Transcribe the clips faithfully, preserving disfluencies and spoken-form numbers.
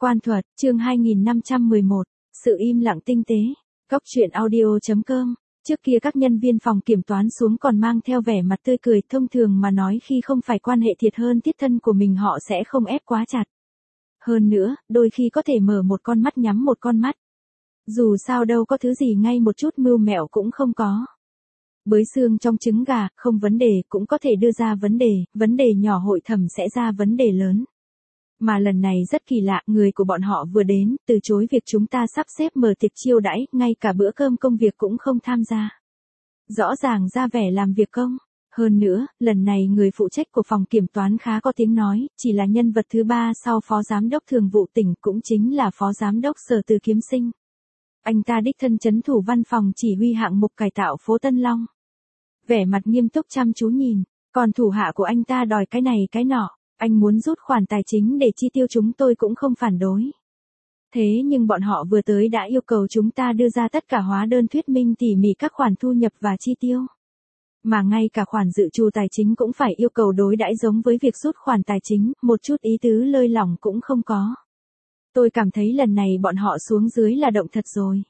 Quan thuật, chương hai nghìn năm trăm mười một, sự im lặng tinh tế. Góc truyện audio chấm com. Trước kia các nhân viên phòng kiểm toán xuống còn mang theo vẻ mặt tươi cười, thông thường mà nói khi không phải quan hệ thiệt hơn thiết thân của mình họ sẽ không ép quá chặt. Hơn nữa, đôi khi có thể mở một con mắt nhắm một con mắt. Dù sao đâu có thứ gì ngay một chút mưu mẹo cũng không có. Bới xương trong trứng gà, không vấn đề, cũng có thể đưa ra vấn đề, vấn đề nhỏ hội thẩm sẽ ra vấn đề lớn. Mà lần này rất kỳ lạ, người của bọn họ vừa đến, từ chối việc chúng ta sắp xếp mở tiệc chiêu đãi, ngay cả bữa cơm công việc cũng không tham gia. Rõ ràng ra vẻ làm việc công. Hơn nữa, lần này người phụ trách của phòng kiểm toán khá có tiếng nói, chỉ là nhân vật thứ ba sau phó giám đốc thường vụ tỉnh, cũng chính là phó giám đốc Sở Từ Kiếm Sinh. Anh ta đích thân chấn thủ văn phòng chỉ huy hạng mục cải tạo phố Tân Long. Vẻ mặt nghiêm túc chăm chú nhìn, còn thủ hạ của anh ta đòi cái này cái nọ. Anh muốn rút khoản tài chính để chi tiêu, chúng tôi cũng không phản đối. Thế nhưng bọn họ vừa tới đã yêu cầu chúng ta đưa ra tất cả hóa đơn thuyết minh tỉ mỉ các khoản thu nhập và chi tiêu. Mà ngay cả khoản dự trù tài chính cũng phải yêu cầu đối đãi giống với việc rút khoản tài chính, một chút ý tứ lơi lỏng cũng không có. Tôi cảm thấy lần này bọn họ xuống dưới là động thật rồi.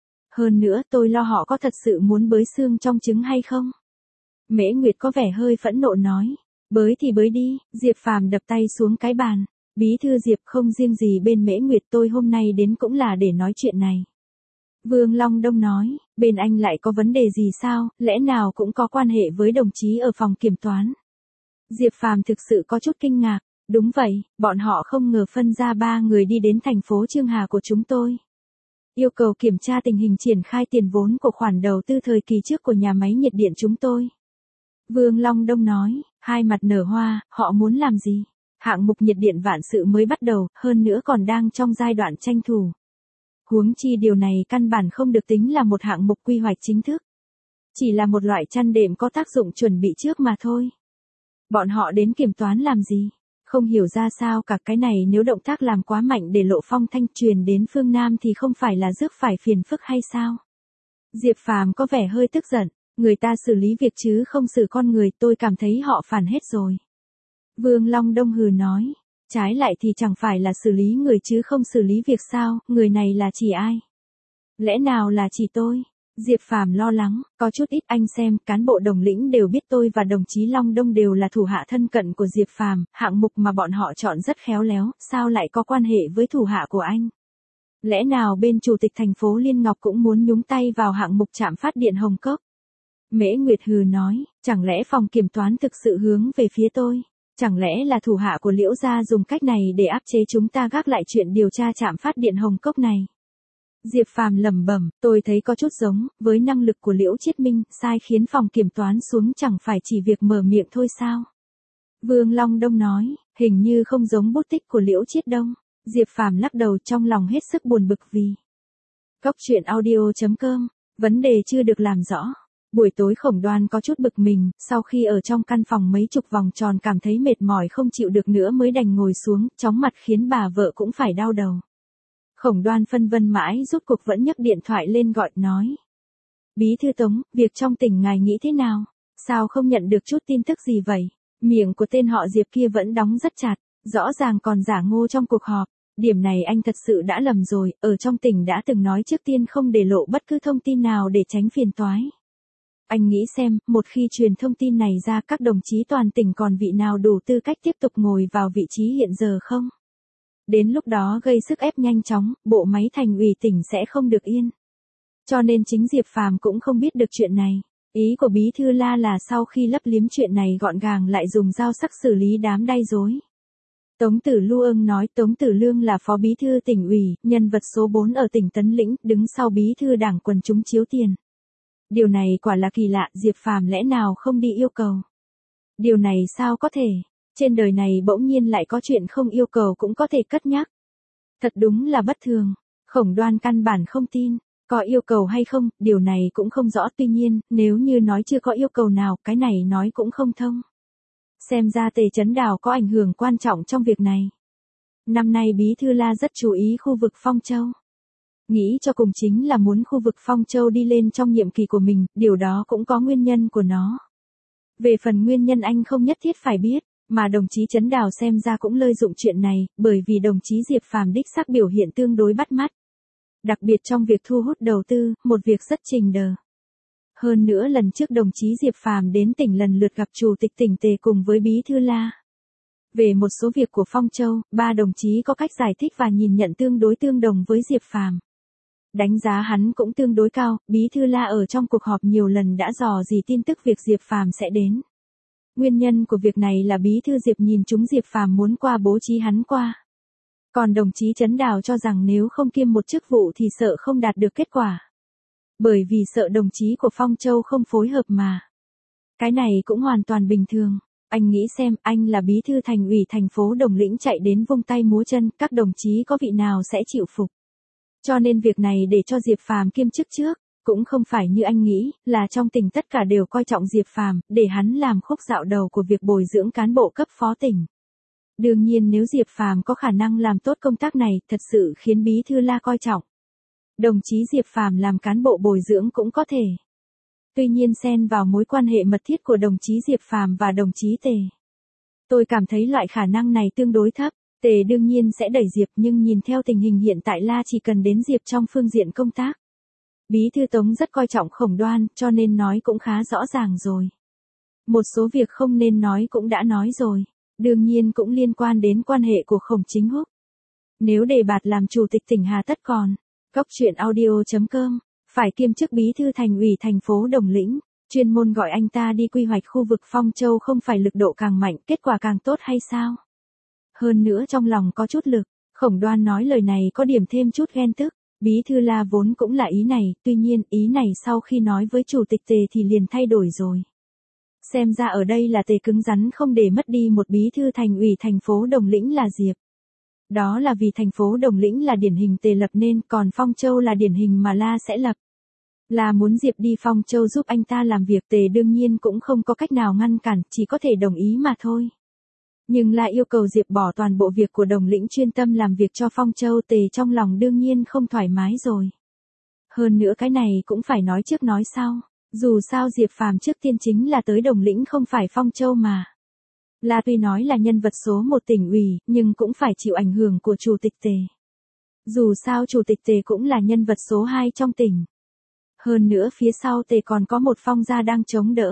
Hơn nữa tôi lo họ có thật sự muốn bới xương trong trứng hay không. Mễ Nguyệt có vẻ hơi phẫn nộ nói. Bới thì bới đi, Diệp Phàm đập tay xuống cái bàn. Bí thư Diệp, không riêng gì bên Mễ Nguyệt, tôi hôm nay đến cũng là để nói chuyện này. Vương Long Đông nói, bên anh lại có vấn đề gì sao, lẽ nào cũng có quan hệ với đồng chí ở phòng kiểm toán. Diệp Phàm thực sự có chút kinh ngạc, đúng vậy, bọn họ không ngờ phân ra ba người đi đến thành phố Chương Hà của chúng tôi. Yêu cầu kiểm tra tình hình triển khai tiền vốn của khoản đầu tư thời kỳ trước của nhà máy nhiệt điện chúng tôi. Vương Long Đông nói, hai mặt nở hoa, họ muốn làm gì? Hạng mục nhiệt điện vạn sự mới bắt đầu, hơn nữa còn đang trong giai đoạn tranh thủ. Huống chi điều này căn bản không được tính là một hạng mục quy hoạch chính thức. Chỉ là một loại chăn đệm có tác dụng chuẩn bị trước mà thôi. Bọn họ đến kiểm toán làm gì? Không hiểu ra sao cả, cái này nếu động tác làm quá mạnh để lộ phong thanh truyền đến phương Nam thì không phải là rước phải phiền phức hay sao? Diệp Phàm có vẻ hơi tức giận. Người ta xử lý việc chứ không xử con người, tôi cảm thấy họ phản hết rồi. Vương Long Đông hừ nói, trái lại thì chẳng phải là xử lý người chứ không xử lý việc sao, người này là chỉ ai? Lẽ nào là chỉ tôi? Diệp Phàm lo lắng, có chút ít, anh xem, cán bộ Đồng Lĩnh đều biết tôi và đồng chí Long Đông đều là thủ hạ thân cận của Diệp Phàm, hạng mục mà bọn họ chọn rất khéo léo, sao lại có quan hệ với thủ hạ của anh? Lẽ nào bên chủ tịch thành phố Liên Ngọc cũng muốn nhúng tay vào hạng mục trạm phát điện Hồng Cốc? Mễ Nguyệt hừ nói, chẳng lẽ phòng kiểm toán thực sự hướng về phía tôi? Chẳng lẽ là thủ hạ của Liễu gia dùng cách này để áp chế chúng ta gác lại chuyện điều tra trạm phát điện Hồng Cốc này? Diệp Phàm lẩm bẩm, tôi thấy có chút giống, với năng lực của Liễu Chiết Minh, sai khiến phòng kiểm toán xuống chẳng phải chỉ việc mở miệng thôi sao? Vương Long Đông nói, hình như không giống bút tích của Liễu Chiết Đông. Diệp Phàm lắc đầu, trong lòng hết sức buồn bực vì. Góc truyện audio chấm com, vấn đề chưa được làm rõ. Buổi tối Khổng Đoan có chút bực mình, sau khi ở trong căn phòng mấy chục vòng tròn cảm thấy mệt mỏi không chịu được nữa mới đành ngồi xuống, chóng mặt khiến bà vợ cũng phải đau đầu. Khổng Đoan phân vân mãi rút cuộc vẫn nhấc điện thoại lên gọi, nói. Bí thư Tống, việc trong tỉnh ngài nghĩ thế nào? Sao không nhận được chút tin tức gì vậy? Miệng của tên họ Diệp kia vẫn đóng rất chặt, rõ ràng còn giả ngô trong cuộc họp. Điểm này anh thật sự đã lầm rồi, ở trong tỉnh đã từng nói trước tiên không để lộ bất cứ thông tin nào để tránh phiền toái. Anh nghĩ xem, một khi truyền thông tin này ra, các đồng chí toàn tỉnh còn vị nào đủ tư cách tiếp tục ngồi vào vị trí hiện giờ không? Đến lúc đó gây sức ép nhanh chóng, bộ máy thành ủy tỉnh sẽ không được yên. Cho nên chính Diệp Phàm cũng không biết được chuyện này. Ý của Bí thư La là sau khi lấp liếm chuyện này gọn gàng lại dùng dao sắc xử lý đám đay dối. Tống Tử Luông nói, Tống Tử Lương là phó bí thư tỉnh ủy, nhân vật số bốn ở tỉnh Tấn Lĩnh, đứng sau bí thư đảng quần chúng chiếu tiền. Điều này quả là kỳ lạ, Diệp Phàm lẽ nào không đi yêu cầu? Điều này sao có thể? Trên đời này bỗng nhiên lại có chuyện không yêu cầu cũng có thể cất nhắc. Thật đúng là bất thường. Khổng Đoan căn bản không tin, có yêu cầu hay không, điều này cũng không rõ, tuy nhiên, nếu như nói chưa có yêu cầu nào, cái này nói cũng không thông. Xem ra Tề Chấn Đào có ảnh hưởng quan trọng trong việc này. Năm nay Bí thư La rất chú ý khu vực Phong Châu. Nghĩ cho cùng chính là muốn khu vực Phong Châu đi lên trong nhiệm kỳ của mình, điều đó cũng có nguyên nhân của nó. Về phần nguyên nhân anh không nhất thiết phải biết, Mà đồng chí Trấn Đào xem ra cũng lợi dụng chuyện này, bởi vì đồng chí Diệp Phàm đích xác biểu hiện tương đối bắt mắt. Đặc biệt trong việc thu hút đầu tư, một việc rất trình đờ. Hơn nữa lần trước đồng chí Diệp Phàm đến tỉnh lần lượt gặp chủ tịch tỉnh Tề cùng với Bí thư La. Về một số việc của Phong Châu, ba đồng chí có cách giải thích và nhìn nhận tương đối tương đồng với Diệp Phàm. Đánh giá hắn cũng tương đối cao, Bí thư La ở trong cuộc họp nhiều lần đã dò dỉ tin tức việc Diệp Phàm sẽ đến. Nguyên nhân của việc này là Bí thư Diệp nhìn chúng Diệp Phàm muốn qua bố trí hắn qua. Còn đồng chí Trấn Đào cho rằng nếu không kiêm một chức vụ thì sợ không đạt được kết quả. Bởi vì sợ đồng chí của Phong Châu không phối hợp mà. Cái này cũng hoàn toàn bình thường. Anh nghĩ xem, anh là bí thư thành ủy thành phố Đồng Lĩnh chạy đến vung tay múa chân, các đồng chí có vị nào sẽ chịu phục. Cho nên việc này để cho Diệp Phàm kiêm chức trước, cũng không phải như anh nghĩ, là trong tỉnh tất cả đều coi trọng Diệp Phàm, để hắn làm khúc dạo đầu của việc bồi dưỡng cán bộ cấp phó tỉnh. Đương nhiên nếu Diệp Phàm có khả năng làm tốt công tác này, thật sự khiến Bí thư La coi trọng. Đồng chí Diệp Phàm làm cán bộ bồi dưỡng cũng có thể. Tuy nhiên xen vào mối quan hệ mật thiết của đồng chí Diệp Phàm và đồng chí Tề. Tôi cảm thấy loại khả năng này tương đối thấp. Tề đương nhiên sẽ đẩy Diệp, nhưng nhìn theo tình hình hiện tại La chỉ cần đến Diệp trong phương diện công tác. Bí thư Tống rất coi trọng Khổng Đoan, cho nên nói cũng khá rõ ràng rồi. Một số việc không nên nói cũng đã nói rồi. Đương nhiên cũng liên quan đến quan hệ của Khổng Chính Húc. Nếu đề bạt làm chủ tịch tỉnh hà tất còn. Cóc truyện audio chấm com, phải kiêm chức bí thư thành ủy thành phố Đồng Lĩnh, chuyên môn gọi anh ta đi quy hoạch khu vực Phong Châu không phải lực độ càng mạnh, kết quả càng tốt hay sao? Hơn nữa trong lòng có chút lực, Khổng Đoan nói lời này có điểm thêm chút ghen tức, Bí thư La vốn cũng là ý này, tuy nhiên ý này sau khi nói với chủ tịch Tề thì liền thay đổi rồi. Xem ra ở đây là Tề cứng rắn không để mất đi một bí thư thành ủy thành phố Đồng Lĩnh là Diệp. Đó là vì thành phố Đồng Lĩnh là điển hình Tề lập nên, còn Phong Châu là điển hình mà La sẽ lập. Là muốn Diệp đi Phong Châu giúp anh ta làm việc, Tề đương nhiên cũng không có cách nào ngăn cản, chỉ có thể đồng ý mà thôi. Nhưng La yêu cầu Diệp bỏ toàn bộ việc của Đồng Lĩnh chuyên tâm làm việc cho Phong Châu, Tề trong lòng đương nhiên không thoải mái rồi. Hơn nữa cái này cũng phải nói trước nói sau, dù sao Diệp Phàm trước tiên chính là tới Đồng Lĩnh không phải Phong Châu mà. La tuy nói là nhân vật số một tỉnh ủy, nhưng cũng phải chịu ảnh hưởng của chủ tịch Tề. Dù sao chủ tịch Tề cũng là nhân vật số hai trong tỉnh. Hơn nữa phía sau Tề còn có một Phong gia đang chống đỡ.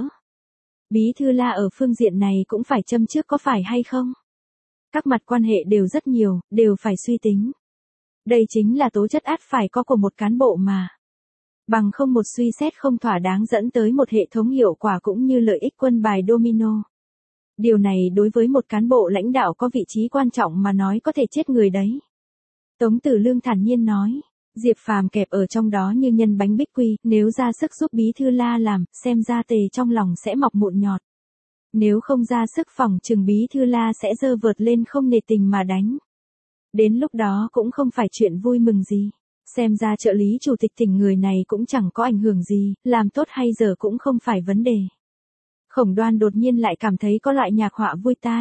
Bí thư La ở phương diện này cũng phải châm trước có phải hay không? Các mặt quan hệ đều rất nhiều, đều phải suy tính. Đây chính là tố chất ắt phải có của một cán bộ mà. Bằng không một suy xét không thỏa đáng dẫn tới một hệ thống hiệu quả cũng như lợi ích quân bài domino. Điều này đối với một cán bộ lãnh đạo có vị trí quan trọng mà nói có thể chết người đấy. Tống Tử Lương thản nhiên nói, Diệp Phàm kẹp ở trong đó như nhân bánh bích quy, nếu ra sức giúp Bí thư La làm, xem ra Tề trong lòng sẽ mọc mụn nhọt. Nếu không ra sức phòng chừng Bí thư La sẽ dơ vợt lên không nề tình mà đánh. Đến lúc đó cũng không phải chuyện vui mừng gì. Xem ra trợ lý chủ tịch tỉnh người này cũng chẳng có ảnh hưởng gì, làm tốt hay dở cũng không phải vấn đề. Khổng Đoan đột nhiên lại cảm thấy có loại nhạc họa vui tai.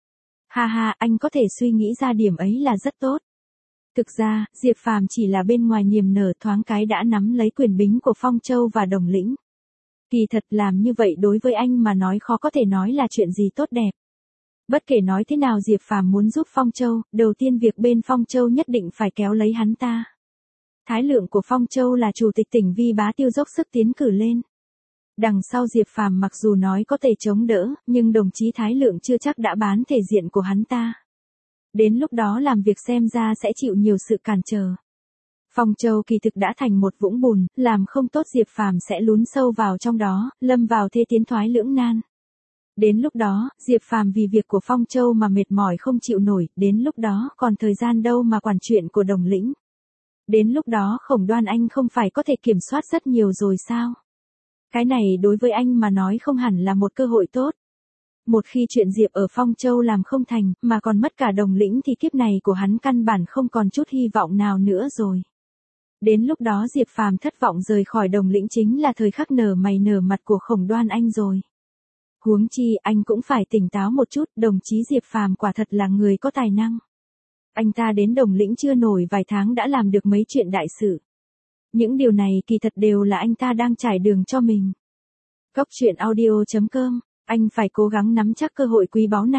Ha ha, anh có thể suy nghĩ ra điểm ấy là rất tốt. Thực ra, Diệp Phàm chỉ là bên ngoài niềm nở thoáng cái đã nắm lấy quyền bính của Phong Châu và Đồng Lĩnh. Kỳ thật làm như vậy đối với anh mà nói khó có thể nói là chuyện gì tốt đẹp. Bất kể nói thế nào Diệp Phàm muốn giúp Phong Châu, đầu tiên việc bên Phong Châu nhất định phải kéo lấy hắn ta. Thái Lượng của Phong Châu là chủ tịch tỉnh Vi Bá Tiêu dốc sức tiến cử lên. Đằng sau Diệp Phàm mặc dù nói có thể chống đỡ, nhưng đồng chí Thái Lượng chưa chắc đã bán thể diện của hắn ta. Đến lúc đó làm việc xem ra sẽ chịu nhiều sự cản trở. Phong Châu kỳ thực đã thành một vũng bùn, làm không tốt Diệp Phàm sẽ lún sâu vào trong đó, lâm vào thế tiến thoái lưỡng nan. Đến lúc đó, Diệp Phàm vì việc của Phong Châu mà mệt mỏi không chịu nổi, đến lúc đó còn thời gian đâu mà quản chuyện của Đồng Lĩnh. Đến lúc đó Khổng Đoan anh không phải có thể kiểm soát rất nhiều rồi sao? Cái này đối với anh mà nói không hẳn là một cơ hội tốt. Một khi chuyện Diệp ở Phong Châu làm không thành, mà còn mất cả Đồng Lĩnh thì kiếp này của hắn căn bản không còn chút hy vọng nào nữa rồi. Đến lúc đó Diệp Phàm thất vọng rời khỏi Đồng Lĩnh chính là thời khắc nở mày nở mặt của Khổng Đoan anh rồi. Huống chi anh cũng phải tỉnh táo một chút, đồng chí Diệp Phàm quả thật là người có tài năng. Anh ta đến Đồng Lĩnh chưa nổi vài tháng đã làm được mấy chuyện đại sự. Những điều này kỳ thật đều là anh ta đang trải đường cho mình. Cóc truyện audio chấm com, anh phải cố gắng nắm chắc cơ hội quý báu này.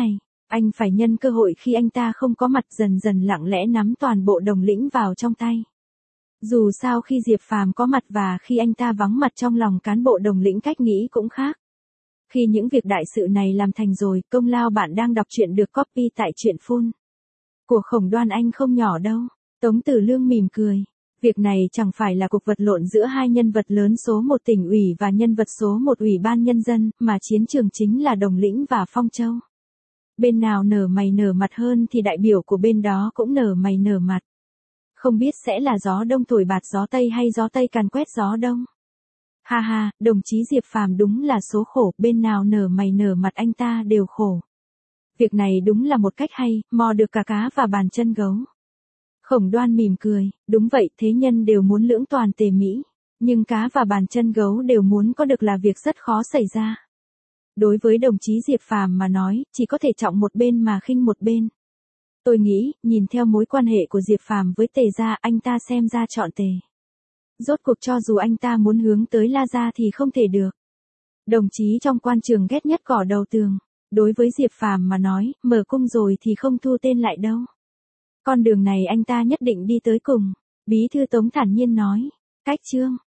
Anh phải nhân cơ hội khi anh ta không có mặt dần dần lặng lẽ nắm toàn bộ Đồng Lĩnh vào trong tay. Dù sao khi Diệp Phàm có mặt và khi anh ta vắng mặt trong lòng cán bộ Đồng Lĩnh cách nghĩ cũng khác. Khi những việc đại sự này làm thành rồi, công lao bạn đang đọc truyện được copy tại truyện phun của Khổng Đoan Anh không nhỏ đâu. Tống Tử Lương mỉm cười. Việc này chẳng phải là cuộc vật lộn giữa hai nhân vật lớn số một tỉnh ủy và nhân vật số một ủy ban nhân dân, mà chiến trường chính là Đồng Lĩnh và Phong Châu. Bên nào nở mày nở mặt hơn thì đại biểu của bên đó cũng nở mày nở mặt. Không biết sẽ là gió đông thổi bạt gió tây hay gió tây càn quét gió đông. Ha ha, đồng chí Diệp Phàm đúng là số khổ, bên nào nở mày nở mặt anh ta đều khổ. Việc này đúng là một cách hay, mò được cả cá và bàn chân gấu. Khổng Đoan mỉm cười, đúng vậy, thế nhân đều muốn lưỡng toàn tề mỹ, nhưng cá và bàn chân gấu đều muốn có được là việc rất khó xảy ra. Đối với đồng chí Diệp Phàm mà nói, chỉ có thể trọng một bên mà khinh một bên. Tôi nghĩ, nhìn theo mối quan hệ của Diệp Phàm với Tề gia, anh ta xem ra chọn Tề. Rốt cuộc cho dù anh ta muốn hướng tới La gia thì không thể được. Đồng chí trong quan trường ghét nhất cỏ đầu tường. Đối với Diệp Phàm mà nói, mở cung rồi thì không thu tên lại đâu. Con đường này anh ta nhất định đi tới cùng. Bí thư Tống thản nhiên nói. Cách chương.